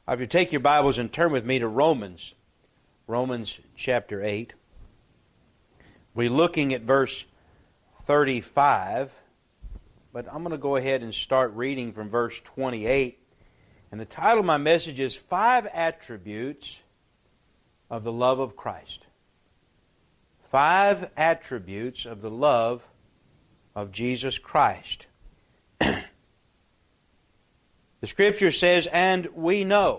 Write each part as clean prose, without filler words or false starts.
If you take your Bibles and turn with me to Romans chapter 8. We're looking at verse 35, but I'm going to go ahead and start reading from verse 28. And the title of my message is 5 Attributes of the Love of Christ. 5 Attributes of the Love of Jesus Christ. The Scripture says, and we know.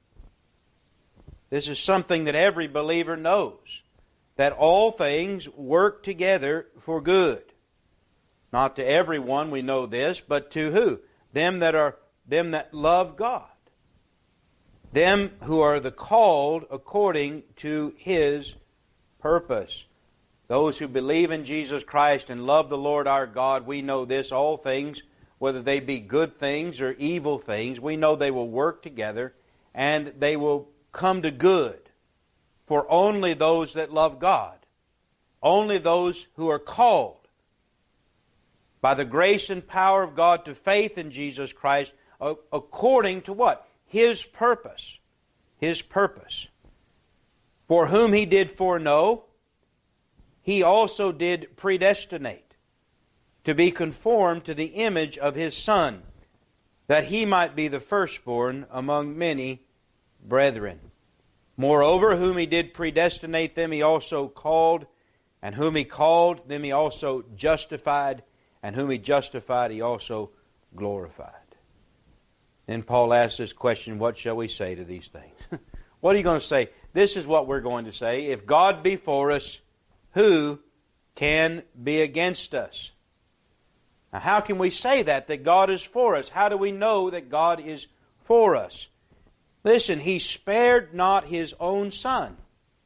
This is something that every believer knows, that all things work together for good. Not to everyone we know this, but to who? Them that love God. Them who are the called according to His purpose. Those who believe in Jesus Christ and love the Lord our God, we know this, all things, whether they be good things or evil things, we know they will work together and they will come to good for only those that love God, only those who are called by the grace and power of God to faith in Jesus Christ according to what? His purpose. His purpose. For whom He did foreknow, He also did predestinate to be conformed to the image of His Son, that He might be the firstborn among many brethren. Moreover, whom He did predestinate, them He also called, and whom He called, them He also justified, and whom He justified, He also glorified. Then Paul asks this question, what shall we say to these things? What are you going to say? This is what we're going to say. If God be for us, who can be against us? Now, how can we say that God is for us? How do we know that God is for us? Listen, He spared not His own Son,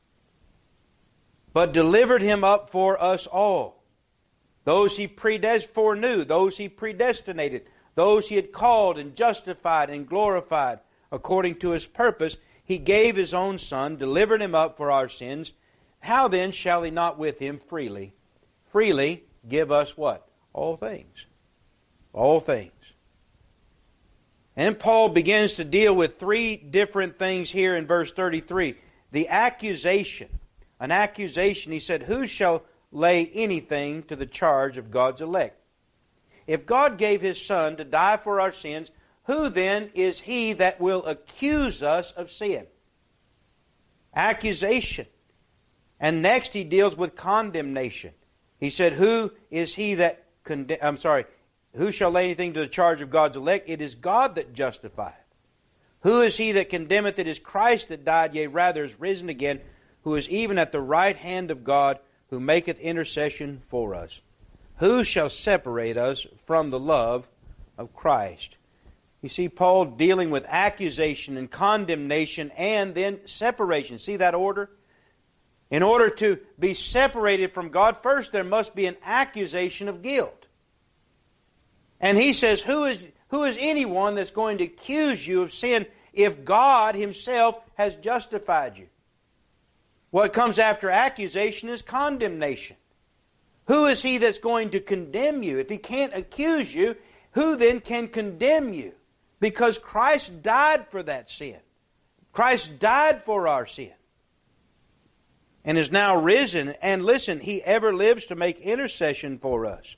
but delivered Him up for us all. Those He foreknew, those He predestinated, those He had called and justified and glorified according to His purpose, He gave His own Son, delivered Him up for our sins. How then shall He not with Him freely give us what? All things. All things. And Paul begins to deal with 3 different things here in verse 33. The accusation. An accusation, he said, who shall lay anything to the charge of God's elect? If God gave His Son to die for our sins, who then is He that will accuse us of sin? Accusation. And next he deals with condemnation. He said, who is he that who shall lay anything to the charge of God's elect? It is God that justifieth. Who is he that condemneth? It is Christ that died, yea, rather is risen again, who is even at the right hand of God, who maketh intercession for us. Who shall separate us from the love of Christ? You see Paul dealing with accusation and condemnation and then separation. See that order? In order to be separated from God, first there must be an accusation of guilt. And he says, who is anyone that's going to accuse you of sin if God Himself has justified you? What comes after accusation is condemnation. Who is he that's going to condemn you? If he can't accuse you, who then can condemn you? Because Christ died for that sin. Christ died for our sin. And is now risen. And listen, He ever lives to make intercession for us.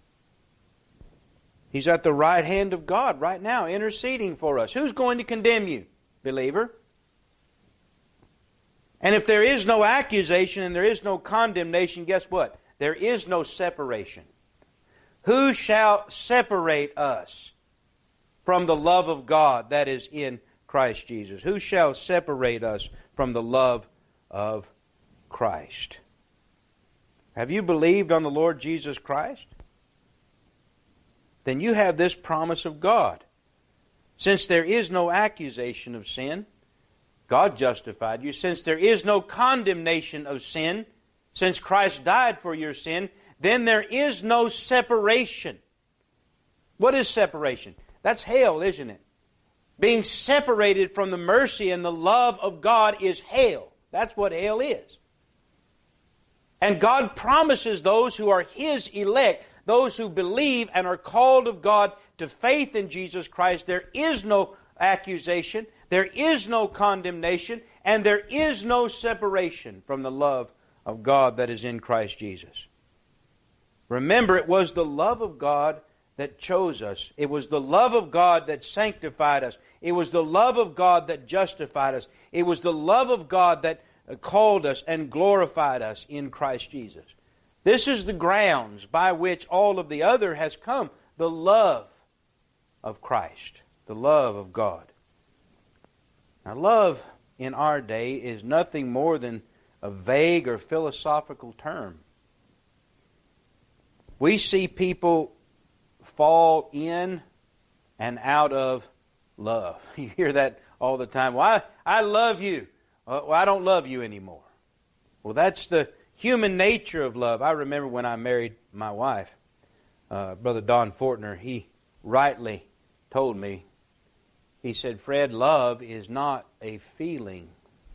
He's at the right hand of God right now, interceding for us. Who's going to condemn you, believer? And if there is no accusation and there is no condemnation, guess what? There is no separation. Who shall separate us from the love of God that is in Christ Jesus? Who shall separate us from the love of Christ? Have you believed on the Lord Jesus Christ? Then you have this promise of God. Since there is no accusation of sin, God justified you. Since there is no condemnation of sin, since Christ died for your sin, then there is no separation. What is separation? That's hell, isn't it? Being separated from the mercy and the love of God is hell. That's what hell is. And God promises those who are His elect, those who believe and are called of God to faith in Jesus Christ, there is no accusation, there is no condemnation, and there is no separation from the love of God that is in Christ Jesus. Remember, it was the love of God that chose us. It was the love of God that sanctified us. It was the love of God that justified us. It was the love of God that called us and glorified us in Christ Jesus. This is the grounds by which all of the other has come. The love of Christ. The love of God. Now, love in our day is nothing more than a vague or philosophical term. We see people fall in and out of love. You hear that all the time. Well, I love you. Well, I don't love you anymore. Well, that's the human nature of love. I remember when I married my wife, Brother Don Fortner, he rightly told me, he said, Fred, love is not a feeling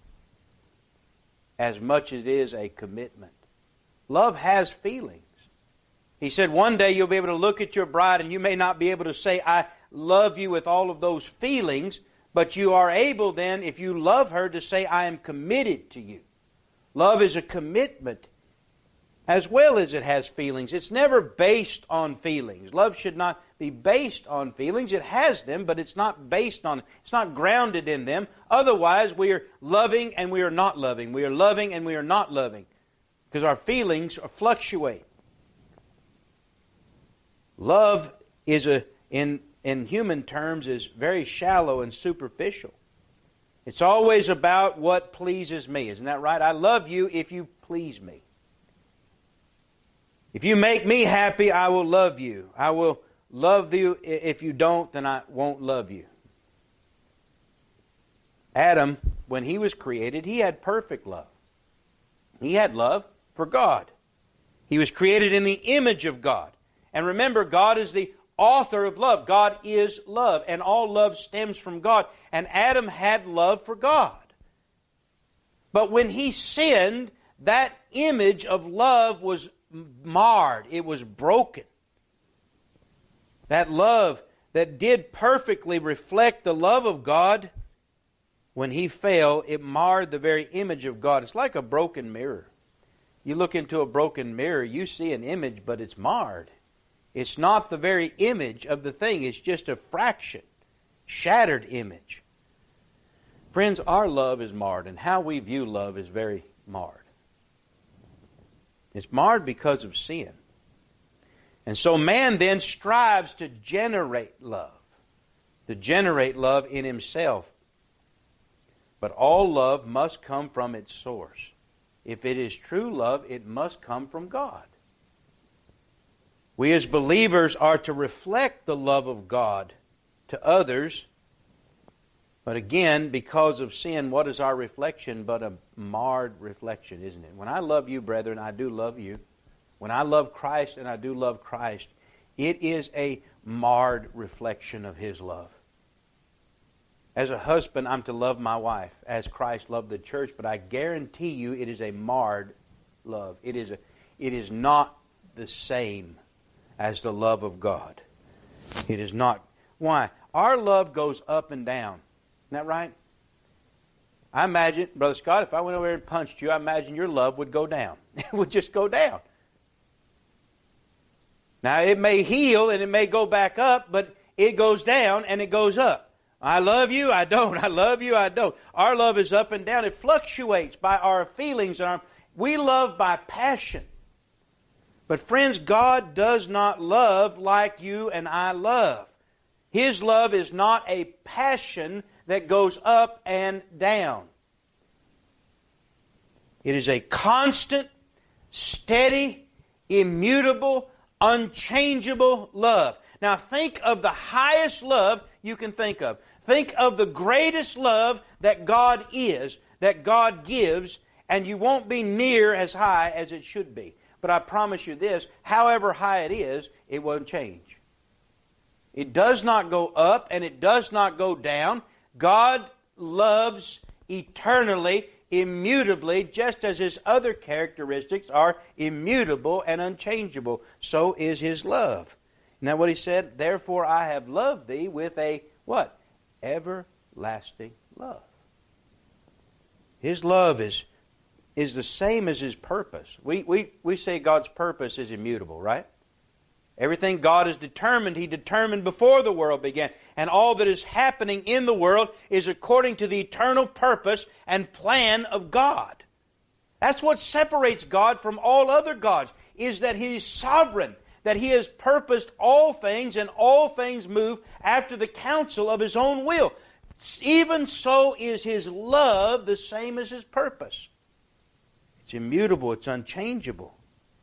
as much as it is a commitment. Love has feelings. He said, one day you'll be able to look at your bride and you may not be able to say, I love you with all of those feelings, but you are able then, if you love her, to say, I am committed to you. Love is a commitment as well as it has feelings. It's never based on feelings. Love should not be based on feelings. It has them, but it's not based on, it's not grounded in them. Otherwise, we are loving and we are not loving. We are loving and we are not loving because our feelings fluctuate. Love is in human terms is very shallow and superficial. It's always about what pleases me. Isn't that right? I love you if you please me. If you make me happy, I will love you. I will love you. If you don't, then I won't love you. Adam, when he was created, he had perfect love. He had love for God. He was created in the image of God. And remember, God is the author of love. God is love, and all love stems from God. And Adam had love for God. But when he sinned, that image of love was marred. It was broken. That love that did perfectly reflect the love of God, when he fell, it marred the very image of God. It's like a broken mirror. You look into a broken mirror, you see an image, but it's marred. It's not the very image of the thing. It's just a fraction, shattered image. Friends, our love is marred, and how we view love is very marred. It's marred because of sin. And so man then strives to generate love in himself. But all love must come from its source. If it is true love, it must come from God. We as believers are to reflect the love of God to others. But again, because of sin, what is our reflection but a marred reflection, isn't it? When I love you, brethren, I do love you. When I love Christ, and I do love Christ, it is a marred reflection of His love. As a husband, I'm to love my wife as Christ loved the church, but I guarantee you it is a marred love. It is not the same as the love of God. It is not. Why? Our love goes up and down. Isn't that right? I imagine, Brother Scott, if I went over there and punched you, I imagine your love would go down. It would just go down. Now, it may heal and it may go back up, but it goes down and it goes up. I love you, I don't. I love you, I don't. Our love is up and down. It fluctuates by our feelings. We love by passion. But friends, God does not love like you and I love. His love is not a passion that goes up and down. It is a constant, steady, immutable, unchangeable love. Now think of the highest love you can think of. Think of the greatest love that God is, that God gives, and you won't be near as high as it should be. But I promise you this, however high it is, it won't change. It does not go up and it does not go down. God loves eternally, immutably, just as His other characteristics are immutable and unchangeable. So is His love. Isn't that what He said? Therefore I have loved thee with a, what? Everlasting love. His love is the same as His purpose. We say God's purpose is immutable, right? Everything God has determined, He determined before the world began. And all that is happening in the world is according to the eternal purpose and plan of God. That's what separates God from all other gods, is that He is sovereign, that He has purposed all things, and all things move after the counsel of His own will. Even so is His love the same as His purpose. It's immutable, it's unchangeable.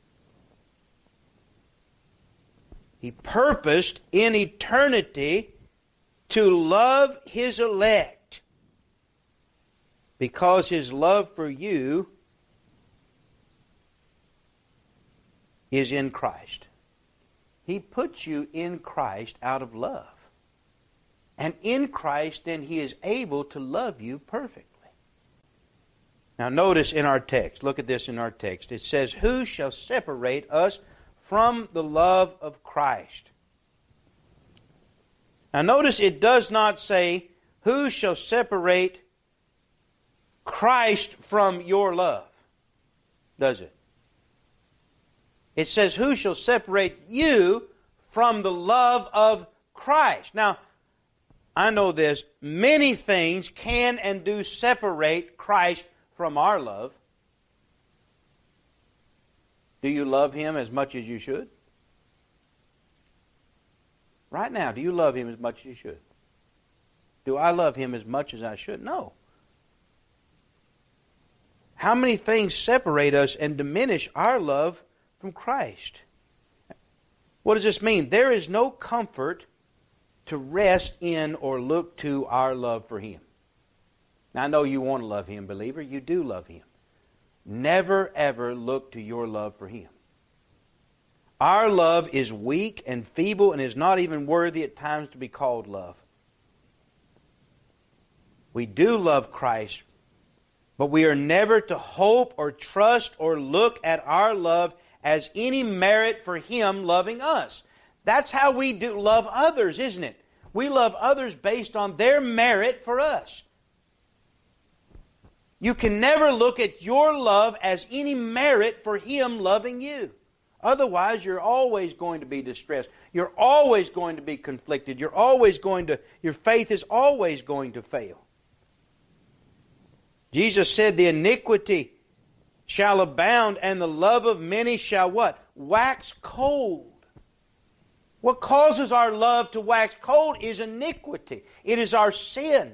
He purposed in eternity to love His elect because His love for you is in Christ. He puts you in Christ out of love. And in Christ, then He is able to love you perfectly. Now notice in our text, look at this in our text. It says, "Who shall separate us from the love of Christ?" Now notice it does not say, "Who shall separate Christ from your love?" Does it? It says, "Who shall separate you from the love of Christ?" Now, I know this. Many things can and do separate Christ from our love. Do you love Him as much as you should? Right now, do you love Him as much as you should? Do I love Him as much as I should? No. How many things separate us and diminish our love from Christ? What does this mean? There is no comfort to rest in or look to our love for Him. Now, I know you want to love Him, believer. You do love Him. Never, ever look to your love for Him. Our love is weak and feeble and is not even worthy at times to be called love. We do love Christ, but we are never to hope or trust or look at our love as any merit for Him loving us. That's how we do love others, isn't it? We love others based on their merit for us. You can never look at your love as any merit for Him loving you. Otherwise, you're always going to be distressed. You're always going to be conflicted. Your faith is always going to fail. Jesus said, "The iniquity shall abound, and the love of many shall" what? Wax cold. What causes our love to wax cold is iniquity. It is our sin.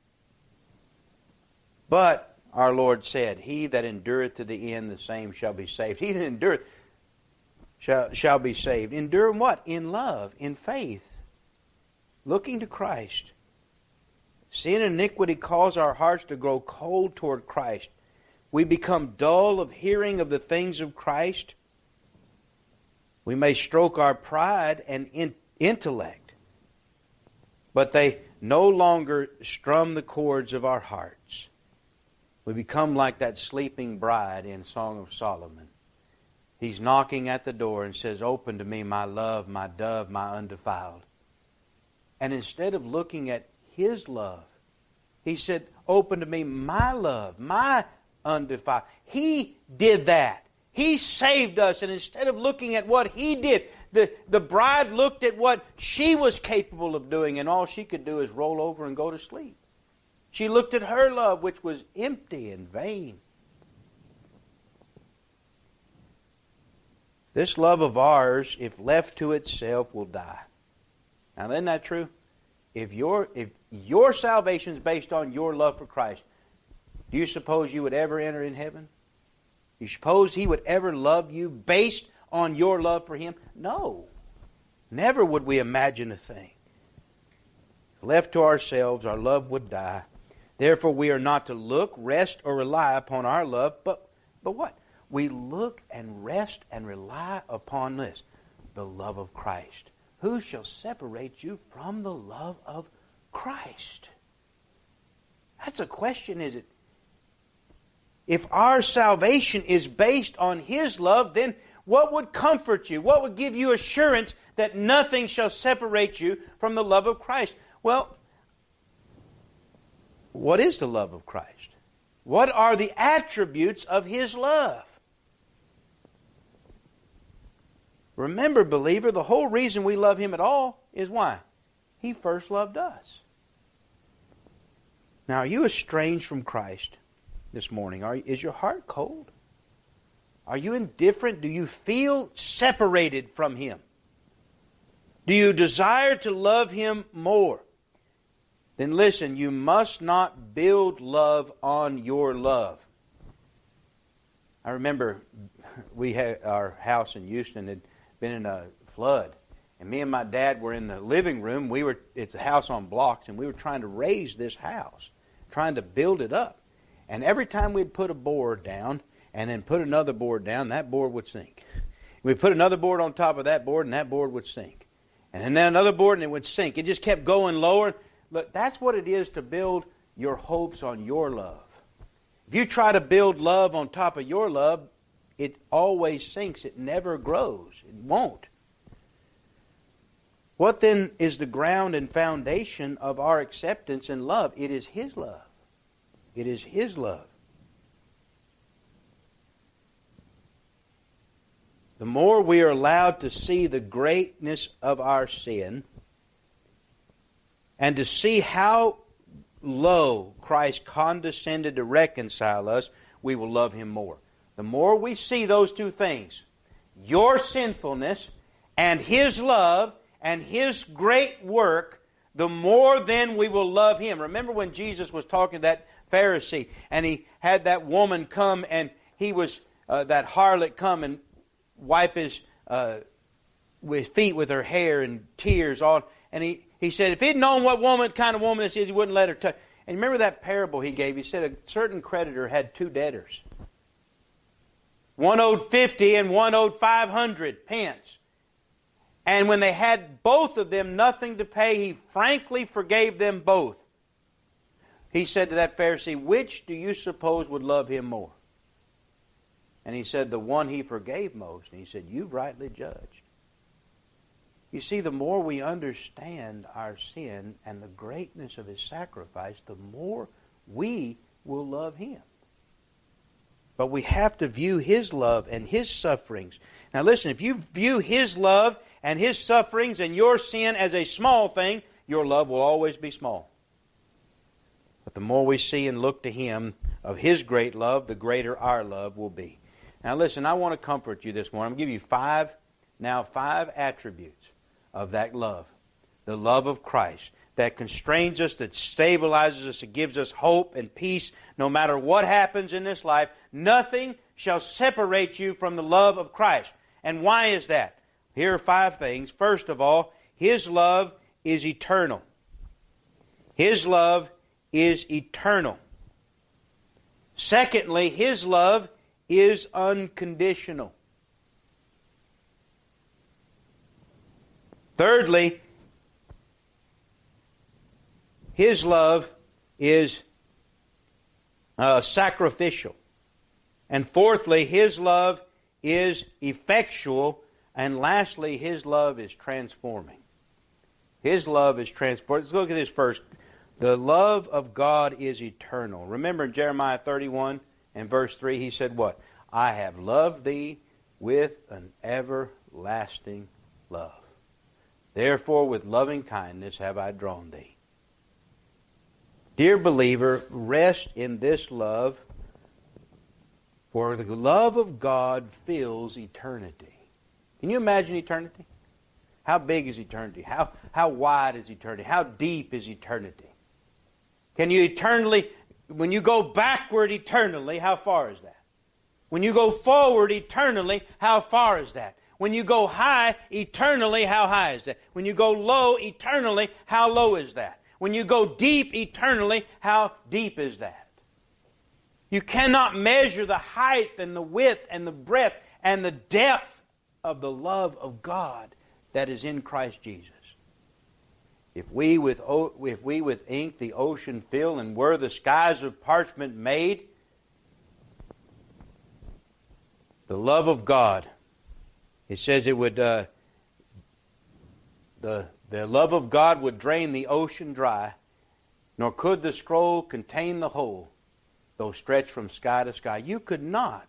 But our Lord said, "He that endureth to the end, the same shall be saved." He that endureth shall be saved. Endure in what? In love, in faith, looking to Christ. Sin and iniquity cause our hearts to grow cold toward Christ. We become dull of hearing of the things of Christ. We may stroke our pride and intellect, but they no longer strum the chords of our hearts. We become like that sleeping bride in Song of Solomon. He's knocking at the door and says, "Open to me, my love, my dove, my undefiled." And instead of looking at His love, He said, "Open to me, my love, my undefiled." He did that. He saved us, and instead of looking at what He did, the bride looked at what she was capable of doing, and all she could do is roll over and go to sleep. She looked at her love, which was empty and vain. This love of ours, if left to itself, will die. Now, isn't that true? If your salvation is based on your love for Christ, do you suppose you would ever enter in heaven? You suppose He would ever love you based on your love for Him? No. Never would we imagine a thing. If left to ourselves, our love would die. Therefore, we are not to look, rest, or rely upon our love, but what? We look and rest and rely upon this, the love of Christ. Who shall separate you from the love of Christ? That's a question, is it? If our salvation is based on His love, then what would comfort you? What would give you assurance that nothing shall separate you from the love of Christ? Well, What is the love of Christ? What are the attributes of His love? Remember, believer, the whole reason we love Him at all is why? He first loved us. Now, are you estranged from Christ this morning? Is your heart cold? Are you indifferent? Do you feel separated from Him? Do you desire to love Him more? Then listen, you must not build love on your love. I remember we had our house in Houston had been in a flood. And me and my dad were in the living room. It's a house on blocks, and we were trying to raise this house, trying to build it up. And every time we'd put a board down and then put another board down, that board would sink. We'd put another board on top of that board, and that board would sink. And then another board, and it would sink. It just kept going lower. Look, that's what it is to build your hopes on your love. If you try to build love on top of your love, it always sinks. It never grows. It won't. What then is the ground and foundation of our acceptance and love? It is His love. It is His love. The more we are allowed to see the greatness of our sin and to see how low Christ condescended to reconcile us, we will love Him more. The more we see those two things, your sinfulness and His love and His great work, the more then we will love Him. Remember when Jesus was talking to that Pharisee and he had that woman come and he was, that harlot come and wipe his feet with her hair and tears on. And he said, if he'd known what kind of woman this is, he wouldn't let her touch. And remember that parable he gave? He said a certain creditor had two debtors. One owed 50 and one owed 500 pence. And when they had both of them nothing to pay, he frankly forgave them both. He said to that Pharisee, which do you suppose would love him more? And he said, the one he forgave most. And he said, you've rightly judged. You see, the more we understand our sin and the greatness of His sacrifice, the more we will love Him. But we have to view His love and His sufferings. Now listen, if you view His love and His sufferings and your sin as a small thing, your love will always be small. But the more we see and look to Him of His great love, the greater our love will be. Now listen, I want to comfort you this morning. I'm going to give you five attributes of that love. The love of Christ that constrains us, that stabilizes us, that gives us hope and peace no matter what happens in this life. Nothing shall separate you from the love of Christ. And why is that? Here are five things. First of all, His love is eternal. His love is eternal. Secondly, His love is unconditional. Thirdly, His love is sacrificial. And fourthly, His love is effectual. And lastly, His love is transforming. His love is transforming. Let's look at this first. The love of God is eternal. Remember in Jeremiah 31 and verse 3, He said what? I have loved thee with an everlasting love. Therefore, with loving kindness have I drawn thee. Dear believer, rest in this love, for the love of God fills eternity. Can you imagine eternity? How big is eternity? How wide is eternity? How deep is eternity? Can you eternally, when you go backward eternally, how far is that? When you go forward eternally, how far is that? When you go high eternally, how high is that? When you go low eternally, how low is that? When you go deep eternally, how deep is that? You cannot measure the height and the width and the breadth and the depth of the love of God that is in Christ Jesus. If we with ink the ocean fill, and were the skies of parchment made, the love of God, it says it would, the love of God would drain the ocean dry, nor could the scroll contain the whole, though stretched from sky to sky. You could not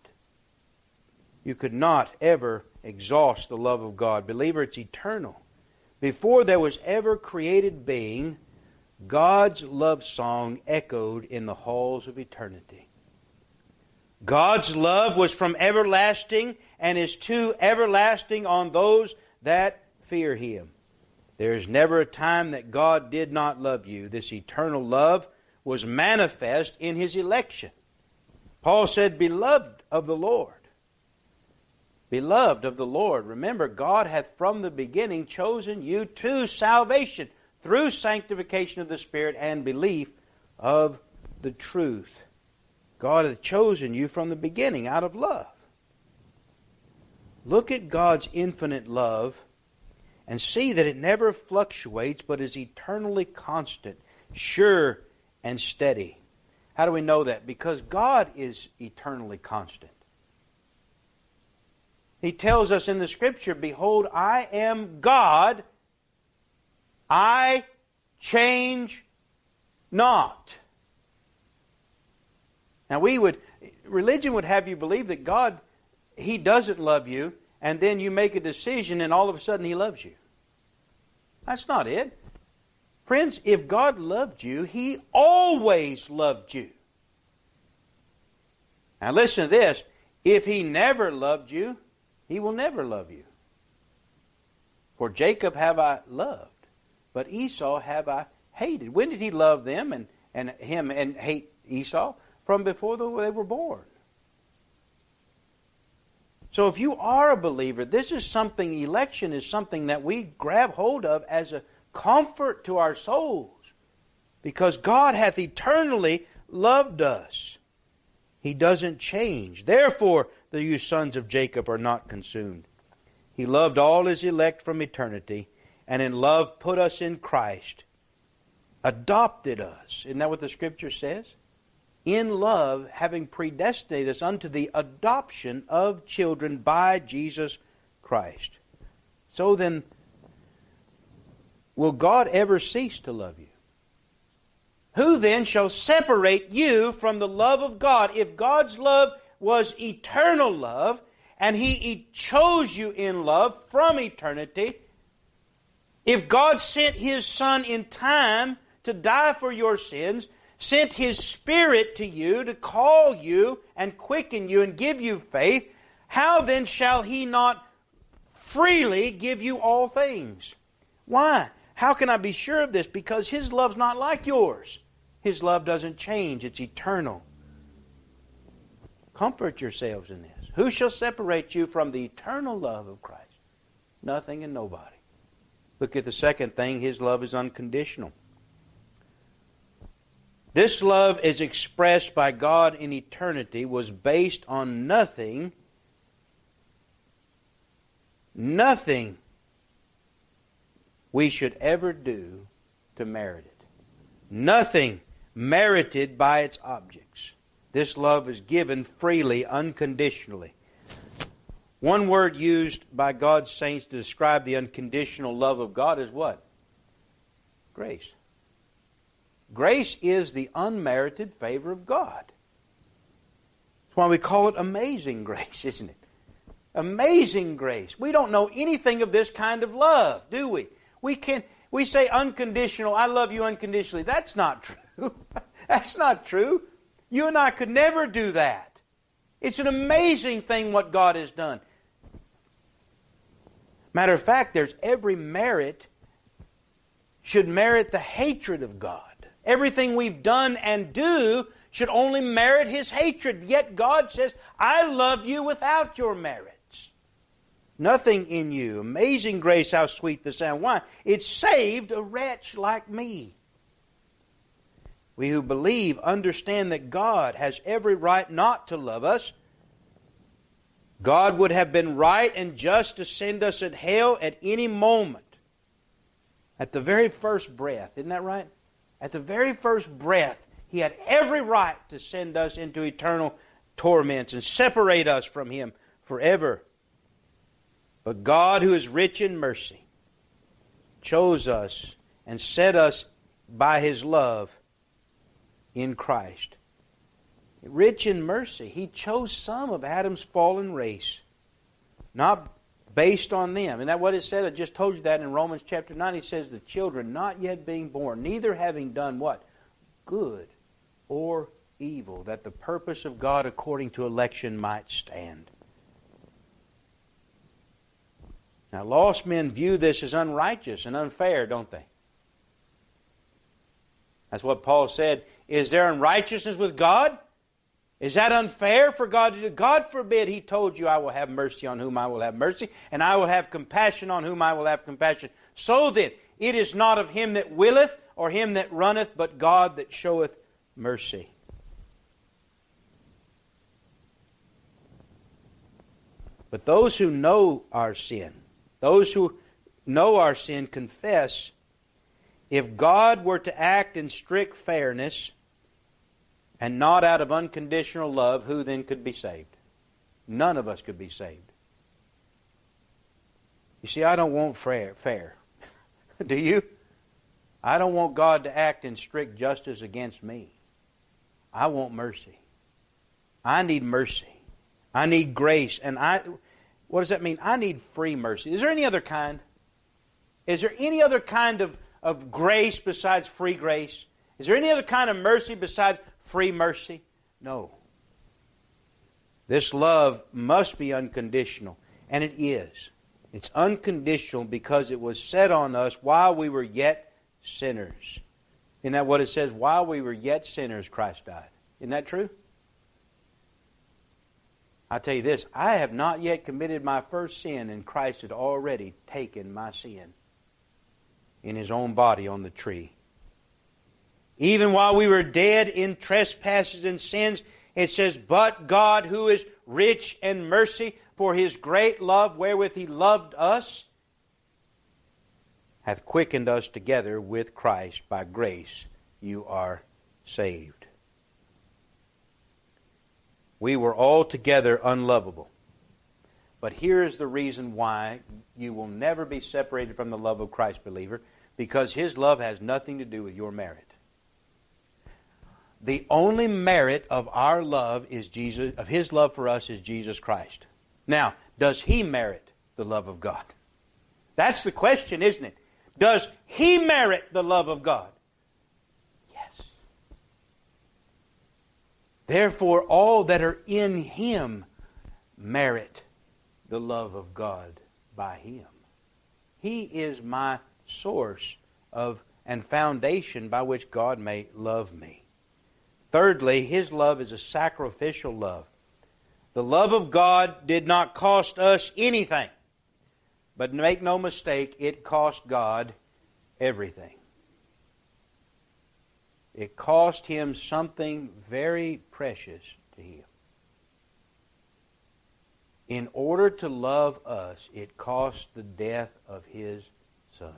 ever exhaust the love of God. Believer, it's eternal. Before there was ever created being, God's love song echoed in the halls of eternity. God's love was from everlasting and is too everlasting on those that fear Him. There is never a time that God did not love you. This eternal love was manifest in His election. Paul said, beloved of the Lord. Beloved of the Lord. Remember, God hath from the beginning chosen you to salvation through sanctification of the Spirit and belief of the truth. God hath chosen you from the beginning out of love. Look at God's infinite love and see that it never fluctuates but is eternally constant, sure, and steady. How do we know that? Because God is eternally constant. He tells us in the Scripture, behold, I am God, I change not. Now religion would have you believe that God, He doesn't love you, and then you make a decision and all of a sudden He loves you. That's not it. Friends, if God loved you, He always loved you. Now listen to this. If He never loved you, He will never love you. For Jacob have I loved, but Esau have I hated. When did He love them and hate Esau? From before they were born. So if you are a believer, this is something, election is something that we grab hold of as a comfort to our souls. Because God hath eternally loved us. He doesn't change. Therefore, you sons of Jacob are not consumed. He loved all His elect from eternity, and in love put us in Christ. Adopted us. Isn't that what the Scripture says? In love, having predestinated us unto the adoption of children by Jesus Christ. So then, will God ever cease to love you? Who then shall separate you from the love of God? If God's love was eternal love, and He chose you in love from eternity, if God sent His Son in time to die for your sins, sent His Spirit to you to call you and quicken you and give you faith, how then shall He not freely give you all things? Why? How can I be sure of this? Because His love's not like yours. His love doesn't change. It's eternal. Comfort yourselves in this. Who shall separate you from the eternal love of Christ? Nothing and nobody. Look at the second thing. His love is unconditional. This love is expressed by God in eternity, was based on nothing we should ever do to merit it. Nothing merited by its objects. This love is given freely, unconditionally. One word used by God's saints to describe the unconditional love of God is what? Grace. Grace is the unmerited favor of God. That's why we call it amazing grace, isn't it? Amazing grace. We don't know anything of this kind of love, do we? We say unconditional, I love you unconditionally. That's not true. That's not true. You and I could never do that. It's an amazing thing what God has done. Matter of fact, there's every merit should merit the hatred of God. Everything we've done and do should only merit His hatred. Yet God says, I love you without your merits. Nothing in you. Amazing grace, how sweet the sound. Why? It saved a wretch like me. We who believe understand that God has every right not to love us. God would have been right and just to send us at hell at any moment. At the very first breath. Isn't that right? At the very first breath, He had every right to send us into eternal torments and separate us from Him forever. But God, who is rich in mercy, chose us and set us by His love in Christ. Rich in mercy. He chose some of Adam's fallen race, not based on them. Isn't that what it said? I just told you that in Romans chapter 9. He says, the children not yet being born, neither having done what? Good or evil, that the purpose of God according to election might stand. Now, lost men view this as unrighteous and unfair, don't they? That's what Paul said. Is there unrighteousness with God? Is that unfair for God to do? God forbid. He told you, I will have mercy on whom I will have mercy, and I will have compassion on whom I will have compassion. So then, it is not of him that willeth or him that runneth, but God that showeth mercy. But those who know our sin, confess, if God were to act in strict fairness and not out of unconditional love, who then could be saved? None of us could be saved. You see, I don't want fair. Do you? I don't want God to act in strict justice against me. I want mercy. I need mercy. I need grace. And what does that mean? I need free mercy. Is there any other kind? Is there any other kind of grace besides free grace? Is there any other kind of mercy besides free mercy? No. This love must be unconditional. And it is. It's unconditional because it was set on us while we were yet sinners. Isn't that what it says? While we were yet sinners, Christ died. Isn't that true? I tell you this, I have not yet committed my first sin, and Christ had already taken my sin in His own body on the tree. Even while we were dead in trespasses and sins, it says, but God, who is rich in mercy, for His great love wherewith He loved us, hath quickened us together with Christ. By grace you are saved. We were altogether unlovable. But here is the reason why you will never be separated from the love of Christ, believer, because His love has nothing to do with your merit. The only merit of our love is Jesus, of His love for us is Jesus Christ. Now, does He merit the love of God? That's the question, isn't it? Does He merit the love of God? Yes. Therefore, all that are in Him merit the love of God by Him. He is my source of and foundation by which God may love me. Thirdly, His love is a sacrificial love. The love of God did not cost us anything. But make no mistake, it cost God everything. It cost Him something very precious to Him. In order to love us, it cost the death of His Son.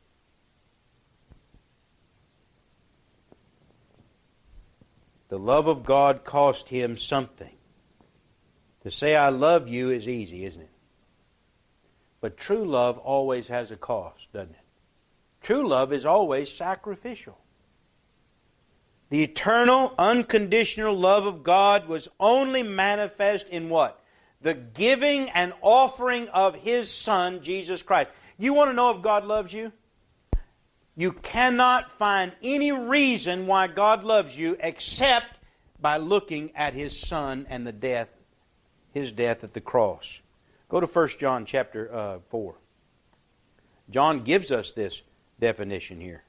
The love of God cost Him something. To say I love you is easy, isn't it? But true love always has a cost, doesn't it? True love is always sacrificial. The eternal, unconditional love of God was only manifest in what? The giving and offering of His Son, Jesus Christ. You want to know if God loves you? You cannot find any reason why God loves you except by looking at His Son and the death, His death at the cross. Go to 1 John chapter 4. John gives us this definition here.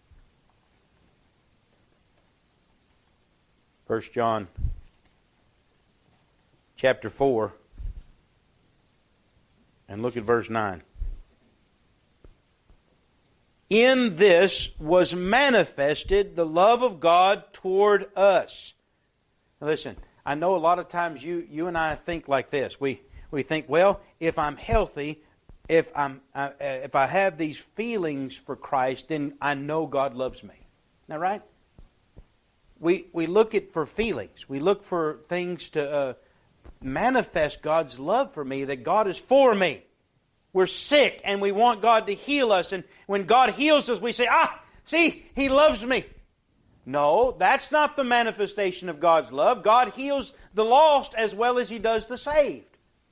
1 John chapter 4 and look at verse 9. In this was manifested the love of God toward us. Now listen, I know a lot of times you and I think like this. We think, well, if I'm healthy, if I have these feelings for Christ, then I know God loves me. Isn't that right? We look for feelings. We look for things to manifest God's love for me, that God is for me. We're sick and we want God to heal us. And when God heals us, we say, see, He loves me. No, that's not the manifestation of God's love. God heals the lost as well as He does the saved.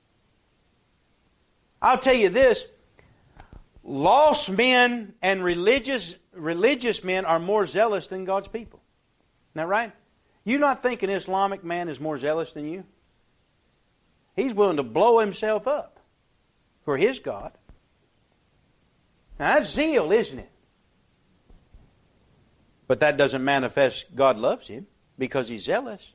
I'll tell you this, lost men and religious men are more zealous than God's people. Isn't that right? You not think an Islamic man is more zealous than you? He's willing to blow himself up for his God. Now that's zeal, isn't it? But that doesn't manifest God loves him because he's zealous.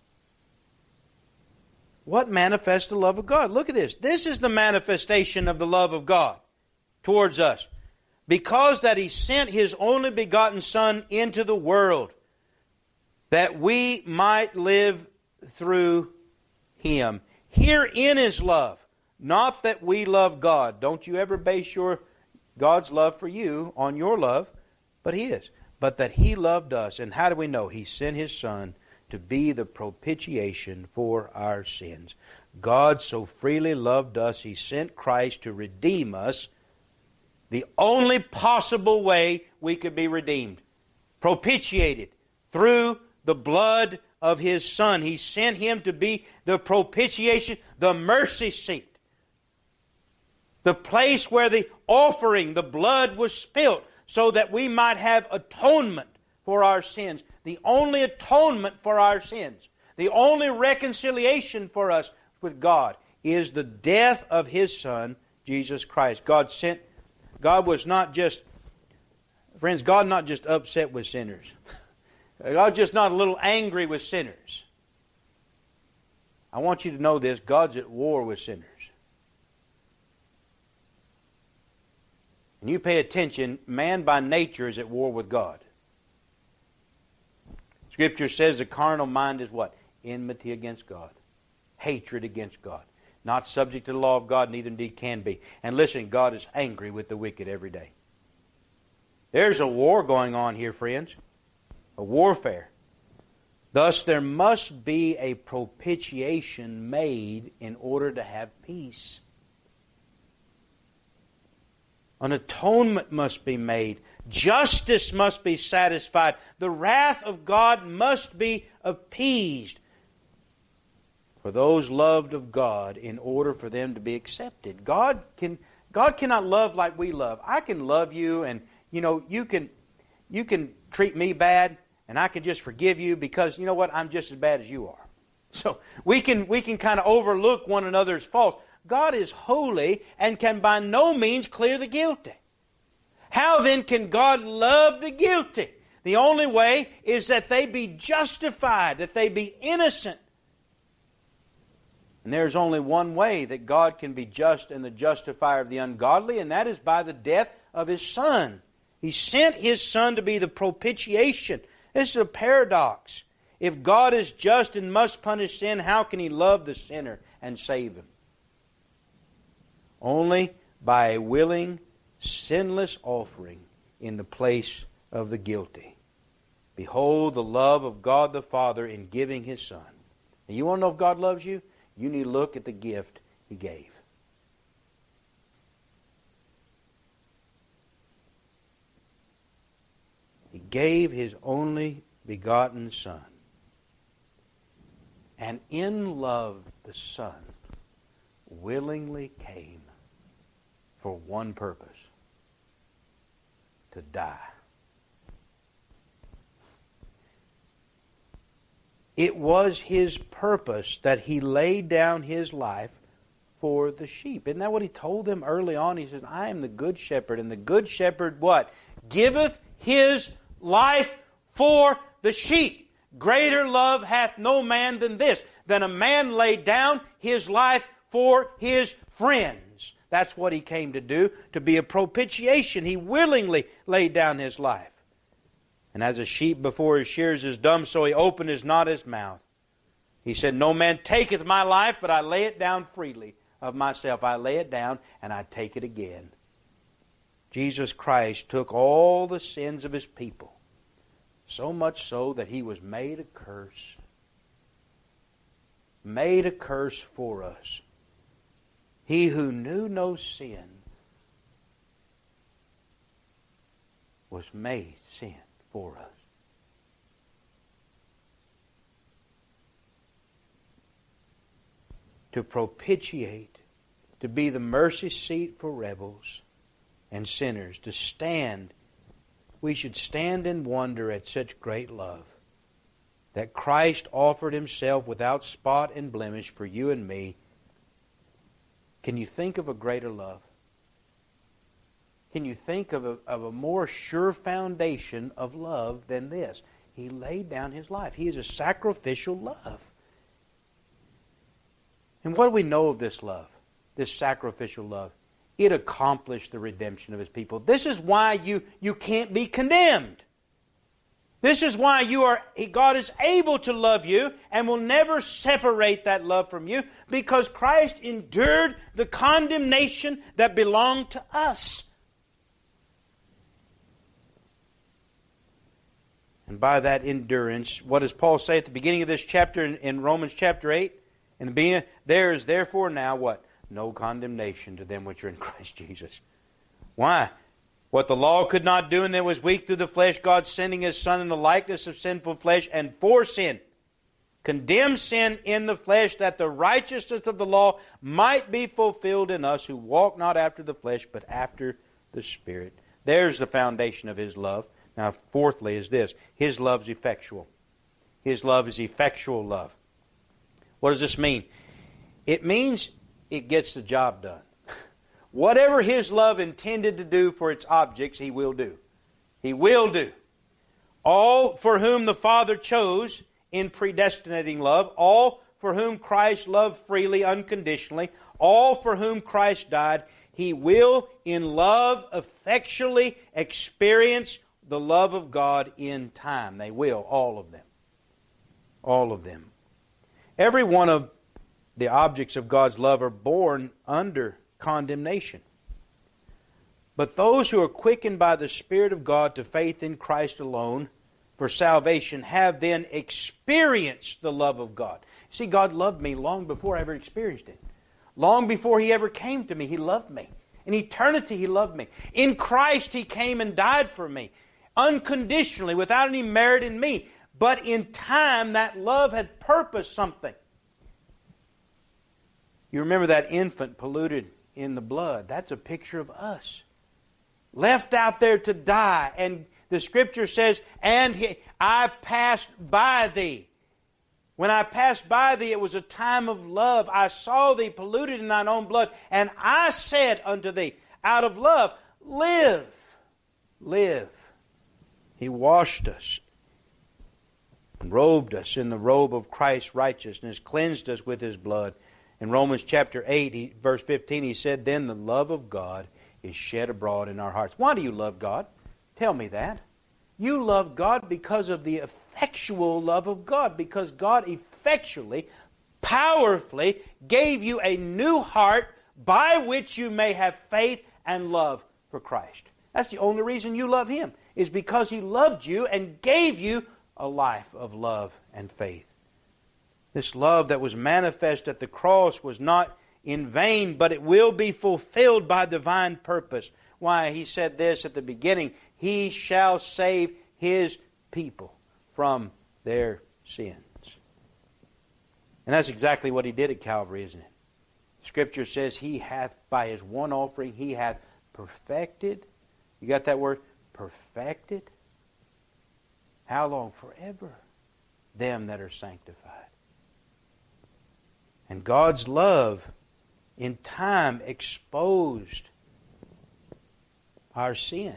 What manifests the love of God? Look at this. This is the manifestation of the love of God towards us. Because that He sent His only begotten Son into the world, that we might live through Him. Herein is love, not that we love God. Don't you ever base God's love for you on your love, but His. But that He loved us. And how do we know? He sent His Son to be the propitiation for our sins. God so freely loved us, He sent Christ to redeem us. The only possible way we could be redeemed. Propitiated through the blood of His Son. He sent Him to be the propitiation, the mercy seat. The place where the offering, the blood was spilt, so that we might have atonement for our sins. The only atonement for our sins, the only reconciliation for us with God is the death of His Son, Jesus Christ. God was not just, friends, God not just upset with sinners. God's just not a little angry with sinners. I want you to know this, God's at war with sinners. And you pay attention, man by nature is at war with God. Scripture says the carnal mind is what? Enmity against God. Hatred against God. Not subject to the law of God, neither indeed can be. And listen, God is angry with the wicked every day. There's a war going on here, friends. A warfare. Thus, there must be a propitiation made in order to have peace. An atonement must be made. Justice must be satisfied. The wrath of God must be appeased for those loved of God in order for them to be accepted. God cannot love like we love. I can love you and you can treat me bad and I can just forgive you because you know what? I'm just as bad as you are. So we can kind of overlook one another's faults. God is holy and can by no means clear the guilty. How then can God love the guilty? The only way is that they be justified, that they be innocent. And there's only one way that God can be just and the justifier of the ungodly, and that is by the death of His Son. He sent His Son to be the propitiation. This is a paradox. If God is just and must punish sin, how can He love the sinner and save him? Only by a willing, sinless offering in the place of the guilty. Behold the love of God the Father in giving His Son. And you want to know if God loves you? You need to look at the gift He gave. He gave His only begotten Son. And in love, the Son willingly came for one purpose: to die. It was His purpose that He laid down His life for the sheep. Isn't that what He told them early on? He said, I am the good shepherd. And the good shepherd what? Giveth his life for the sheep. Greater love hath no man than this, than a man lay down his life for his friends. That's what He came to do, to be a propitiation. He willingly laid down His life. And as a sheep before his shears is dumb, so He opened not his mouth. He said, no man taketh my life, but I lay it down freely of myself. I lay it down and I take it again. Jesus Christ took all the sins of His people, so much so that He was made a curse. Made a curse for us. He who knew no sin was made sin for us. to propitiate, to be the mercy seat for rebels and sinners, to stand. We should stand in wonder at such great love, that Christ offered Himself without spot and blemish for you and me. Can you think of a greater love? Can you think of a more sure foundation of love than this? He laid down His life. He is a sacrificial love. And what do we know of this love, this sacrificial love? It accomplished the redemption of His people. This is why you can't be condemned. This is why God is able to love you and will never separate that love from you, because Christ endured the condemnation that belonged to us. And by that endurance, what does Paul say at the beginning of this chapter in Romans chapter 8? In the beginning, there is therefore now what? No condemnation to them which are in Christ Jesus. Why? What the law could not do, and that was weak through the flesh, God sending His Son in the likeness of sinful flesh, and for sin, condemned sin in the flesh, that the righteousness of the law might be fulfilled in us who walk not after the flesh, but after the Spirit. There's the foundation of His love. Now, fourthly is this. His love is effectual. His love is effectual love. What does this mean? It means it gets the job done. Whatever His love intended to do for its objects, He will do. He will do. All for whom the Father chose in predestinating love, all for whom Christ loved freely, unconditionally, all for whom Christ died, He will in love effectually experience the love of God in time. They will, all of them. All of them. Every one of the objects of God's love are born under condemnation. But those who are quickened by the Spirit of God to faith in Christ alone for salvation have then experienced the love of God. See, God loved me long before I ever experienced it. Long before He ever came to me, He loved me. In eternity, He loved me. In Christ, He came and died for me. Unconditionally, without any merit in me. But in time, that love had purposed something. You remember that infant polluted in the blood? That's a picture of us. Left out there to die. And the Scripture says, I passed by thee. When I passed by thee, it was a time of love. I saw thee polluted in thine own blood. And I said unto thee, out of love, live. Live. He washed us, robed us in the robe of Christ's righteousness, cleansed us with His blood. In Romans chapter 8, verse 15, he said, then the love of God is shed abroad in our hearts. Why do you love God? Tell me that. You love God because of the effectual love of God, because God effectually, powerfully gave you a new heart by which you may have faith and love for Christ. That's the only reason you love Him, is because He loved you and gave you a life of love and faith. This love that was manifest at the cross was not in vain, but it will be fulfilled by divine purpose. Why? He said this at the beginning, He shall save His people from their sins. And that's exactly what He did at Calvary, isn't it? Scripture says He hath, by His one offering, He hath perfected. You got that word? Perfected. How long? Forever. Them that are sanctified. And God's love in time exposed our sin.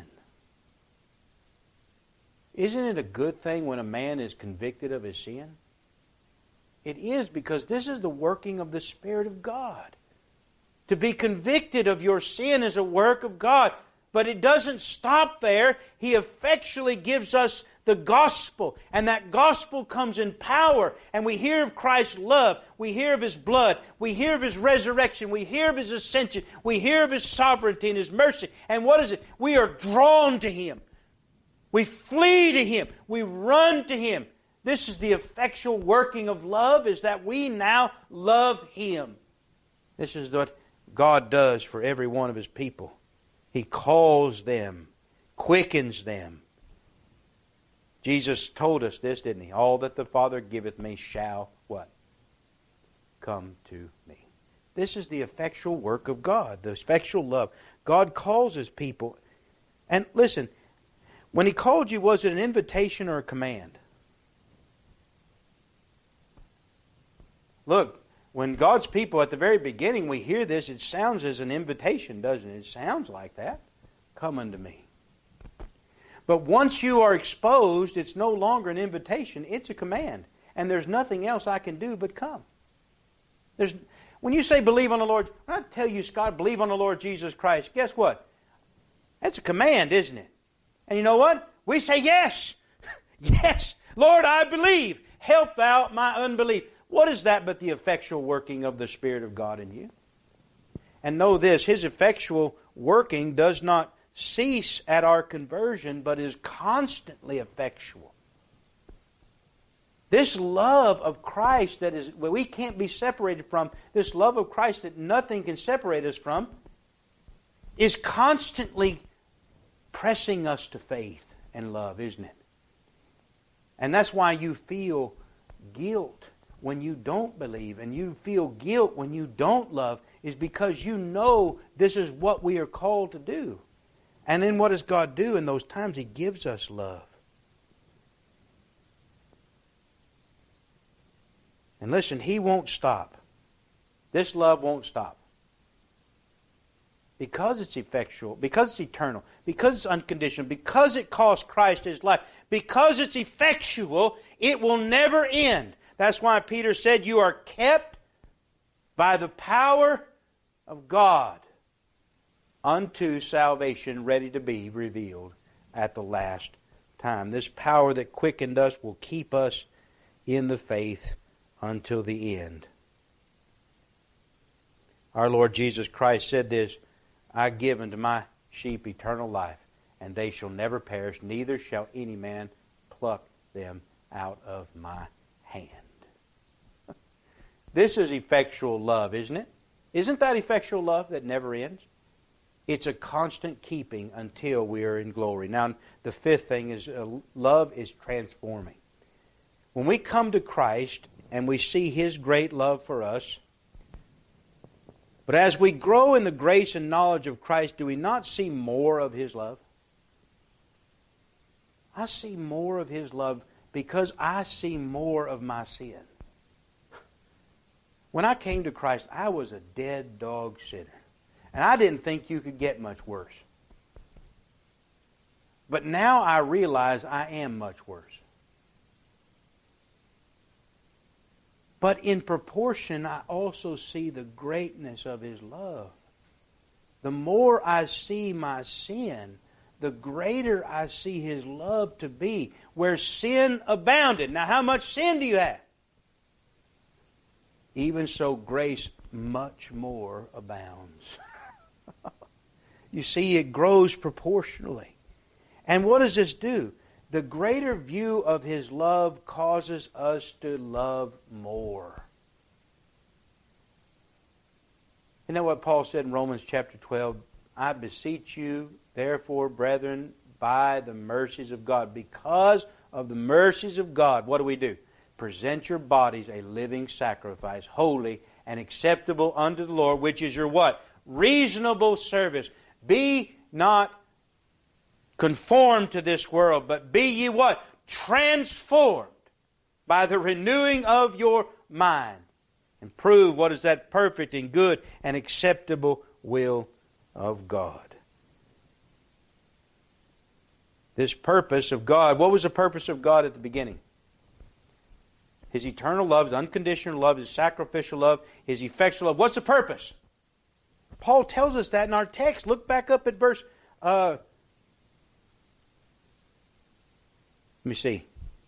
Isn't it a good thing when a man is convicted of his sin? It is, because this is the working of the Spirit of God. To be convicted of your sin is a work of God. But it doesn't stop there. He effectually gives us the gospel. And that gospel comes in power. And we hear of Christ's love. We hear of His blood. We hear of His resurrection. We hear of His ascension. We hear of His sovereignty and His mercy. And what is it? We are drawn to Him. We flee to Him. We run to Him. This is the effectual working of love, is that we now love Him. This is what God does for every one of His people. He calls them, quickens them. Jesus told us this, didn't He? All that the Father giveth me shall, what? Come to me. This is the effectual work of God, the effectual love. God calls His people. And listen, when He called you, was it an invitation or a command? Look, when God's people, at the very beginning, we hear this, it sounds as an invitation, doesn't it? It sounds like that. Come unto me. But once you are exposed, it's no longer an invitation, it's a command. And there's nothing else I can do but come. When you say believe on the Lord, when I tell you, Scott, believe on the Lord Jesus Christ, guess what? That's a command, isn't it? And you know what? We say yes. Yes, Lord, I believe. Help thou my unbelief. What is that but the effectual working of the Spirit of God in you? And know this, His effectual working does not cease at our conversion, but is constantly effectual. This love of Christ that is we can't be separated from, this love of Christ that nothing can separate us from, is constantly pressing us to faith and love, isn't it? And that's why you feel guilt when you don't believe, and you feel guilt when you don't love, is because you know this is what we are called to do. And then what does God do in those times? He gives us love. And listen, He won't stop. This love won't stop. Because it's effectual, because it's eternal, because it's unconditional, because it cost Christ His life, because it's effectual, it will never end. That's why Peter said, you are kept by the power of God unto salvation, ready to be revealed at the last time. This power that quickened us will keep us in the faith until the end. Our Lord Jesus Christ said this, I give unto my sheep eternal life, and they shall never perish, neither shall any man pluck them out of my hand. This is effectual love, isn't it? Isn't that effectual love that never ends? It's a constant keeping until we are in glory. Now, the fifth thing is love is transforming. When we come to Christ and we see His great love for us, but as we grow in the grace and knowledge of Christ, do we not see more of His love? I see more of His love because I see more of my sin. When I came to Christ, I was a dead dog sinner. And I didn't think you could get much worse. But now I realize I am much worse. But in proportion, I also see the greatness of His love. The more I see my sin, the greater I see His love to be. Where sin abounded. Now, how much sin do you have? Even so, grace much more abounds. You see, it grows proportionally. And what does this do? The greater view of His love causes us to love more. Isn't that what Paul said in Romans chapter 12? I beseech you, therefore, brethren, by the mercies of God. Because of the mercies of God, what do? Present your bodies a living sacrifice, holy and acceptable unto the Lord, which is your what? Reasonable service. Be not conformed to this world, but be ye what? Transformed by the renewing of your mind. And prove what is that perfect and good and acceptable will of God. This purpose of God, what was the purpose of God at the beginning? His eternal love, His unconditional love, His sacrificial love, His effectual love. What's the purpose? Paul tells us that in our text. Look back up at verse... let me see.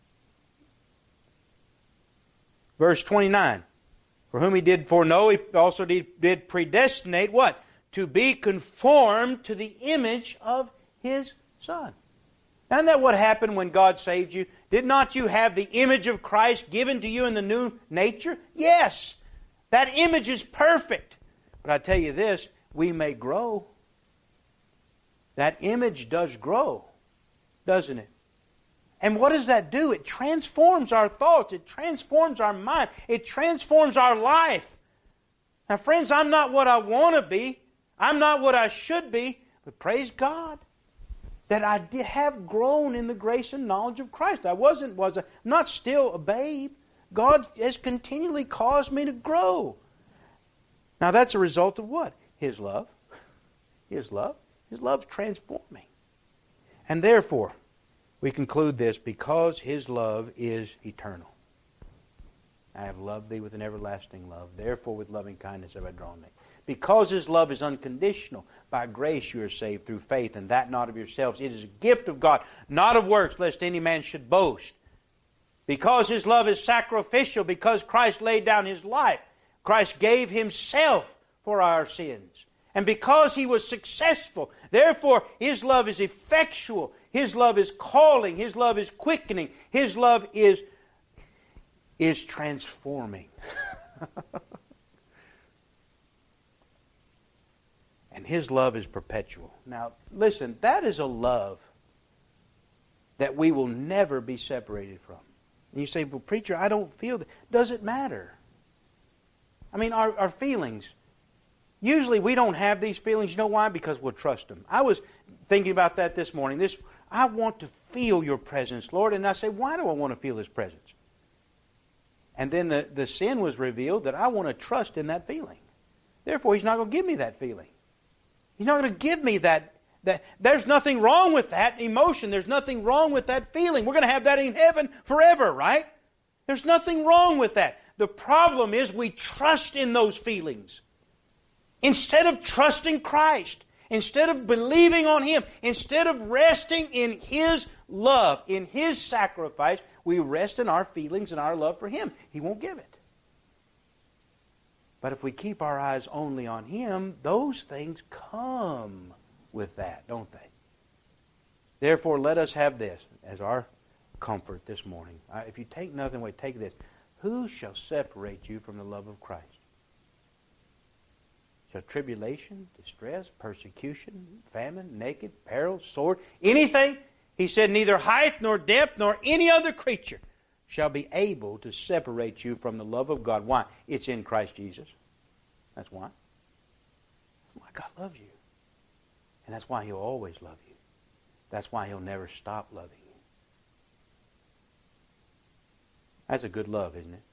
Verse 29. For whom He did foreknow, He also did predestinate what? To be conformed to the image of His Son. Isn't that what happened when God saved you? Did not you have the image of Christ given to you in the new nature? Yes. That image is perfect. But I tell you this, we may grow. That image does grow, doesn't it? And what does that do? It transforms our thoughts. It transforms our mind. It transforms our life. Now, friends, I'm not what I want to be. I'm not what I should be. But praise God that I have grown in the grace and knowledge of Christ. I'm not still a babe. God has continually caused me to grow. Now, that's a result of what? His love. His love. His love's transforming. And therefore, we conclude this, because His love is eternal. I have loved thee with an everlasting love. Therefore, with loving kindness have I drawn thee. Because His love is unconditional, by grace you are saved through faith, and that not of yourselves. It is a gift of God, not of works, lest any man should boast. Because His love is sacrificial, because Christ laid down His life, Christ gave Himself for our sins. And because He was successful, therefore His love is effectual. His love is calling. His love is quickening. His love is transforming. And His love is perpetual. Now, listen, that is a love that we will never be separated from. And you say, well, preacher, I don't feel that. Does it matter? I mean, our feelings. Usually we don't have these feelings. You know why? Because we'll trust Him. I was thinking about that this morning. I want to feel Your presence, Lord. And I say, why do I want to feel His presence? And then the sin was revealed that I want to trust in that feeling. Therefore, He's not going to give me that feeling. He's not going to give me that. There's nothing wrong with that emotion. There's nothing wrong with that feeling. We're going to have that in heaven forever, right? There's nothing wrong with that. The problem is we trust in those feelings. Instead of trusting Christ, instead of believing on Him, instead of resting in His love, in His sacrifice, we rest in our feelings and our love for Him. He won't give it. But if we keep our eyes only on Him, those things come with that, don't they? Therefore, let us have this as our comfort this morning. If you take nothing away, take this. Who shall separate you from the love of Christ? Shall tribulation, distress, persecution, famine, naked, peril, sword, anything? He said, neither height nor depth nor any other creature shall be able to separate you from the love of God. Why? It's in Christ Jesus. That's why. That's why God loves you. And that's why He'll always love you. That's why He'll never stop loving you. That's a good love, isn't it?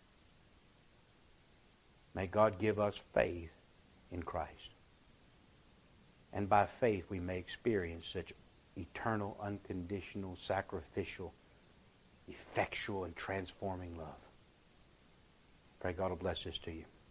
May God give us faith in Christ. And by faith we may experience such eternal, unconditional, sacrificial, effectual, and transforming love. Pray God will bless this to you.